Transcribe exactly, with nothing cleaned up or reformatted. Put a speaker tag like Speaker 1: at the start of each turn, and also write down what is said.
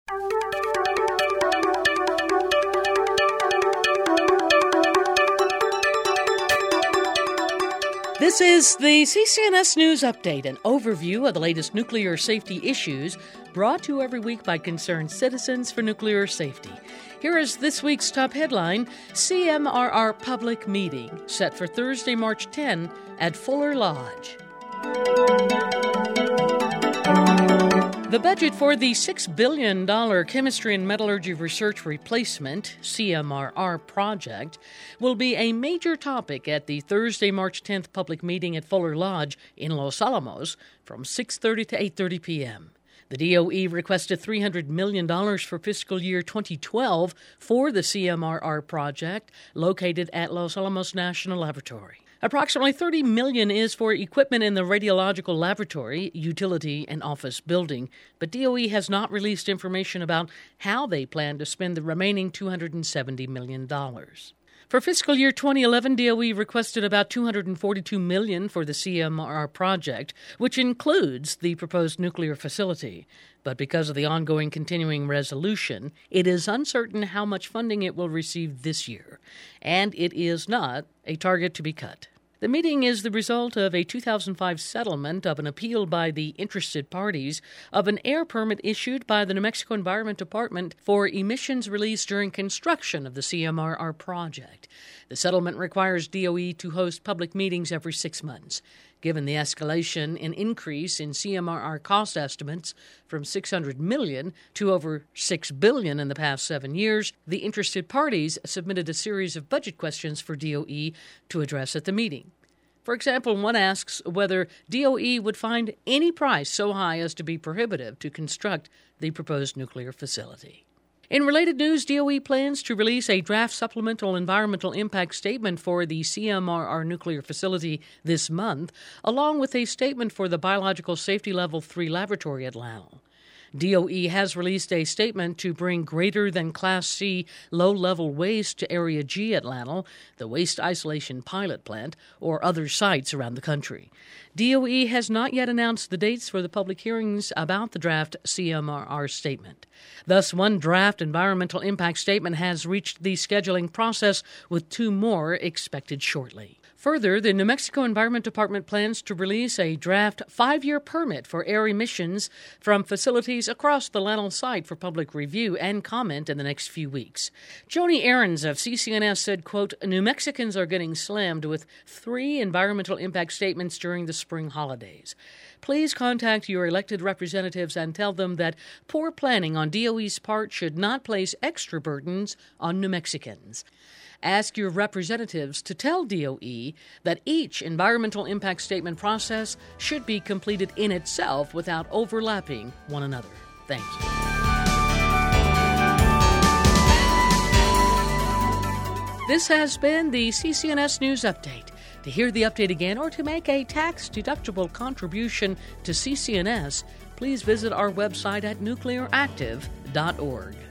Speaker 1: This is the C C N S News Update, an overview of the latest nuclear safety issues brought to you every week by concerned citizens for nuclear safety. Here is this week's top headline: C M R R public meeting set for Thursday, March tenth at Fuller Lodge. The budget for the six billion dollars Chemistry and Metallurgy Research Replacement, C M R R project, will be a major topic at the Thursday, March tenth public meeting at Fuller Lodge in Los Alamos from six thirty to eight thirty p.m. The D O E requested three hundred million dollars for fiscal year twenty twelve for the C M R R project located at Los Alamos National Laboratory. Approximately thirty million dollars is for equipment in the radiological laboratory, utility, and office building, but D O E has not released information about how they plan to spend the remaining two hundred seventy million dollars. For fiscal year twenty eleven, D O E requested about two hundred forty-two million dollars for the C M R R project, which includes the proposed nuclear facility. But because of the ongoing continuing resolution, it is uncertain how much funding it will receive this year, and it is not a target to be cut. The meeting is the result of a two thousand five settlement of an appeal by the interested parties of an air permit issued by the New Mexico Environment Department for emissions released during construction of the C M R R project. The settlement requires D O E to host public meetings every six months. Given the escalation and increase in C M R R cost estimates from six hundred million dollars to over six billion dollars in the past seven years, the interested parties submitted a series of budget questions for D O E to address at the meeting. For example, one asks whether D O E would find any price so high as to be prohibitive to construct the proposed nuclear facility. In related news, D O E plans to release a draft supplemental environmental impact statement for the C M R R nuclear facility this month, along with a statement for the Biological Safety Level three laboratory at Lowell. D O E has released a statement to bring greater than Class C low-level waste to Area G at Lowell, the waste isolation pilot plant, or other sites around the country. D O E has not yet announced the dates for the public hearings about the draft C M R R statement. Thus, one draft environmental impact statement has reached the scheduling process, with two more expected shortly. Further, the New Mexico Environment Department plans to release a draft five-year permit for air emissions from facilities across the Lowell site for public review and comment in the next few weeks. Joni Ahrens of C C N S said, quote, New Mexicans are getting slammed with three environmental impact statements during the spring holidays. Please contact your elected representatives and tell them that poor planning on D O E's part should not place extra burdens on New Mexicans. Ask your representatives to tell D O E that each environmental impact statement process should be completed in itself without overlapping one another. Thank you. This has been the C C N S News Update. To hear the update again or to make a tax-deductible contribution to C C N S, please visit our website at nuclear active dot org.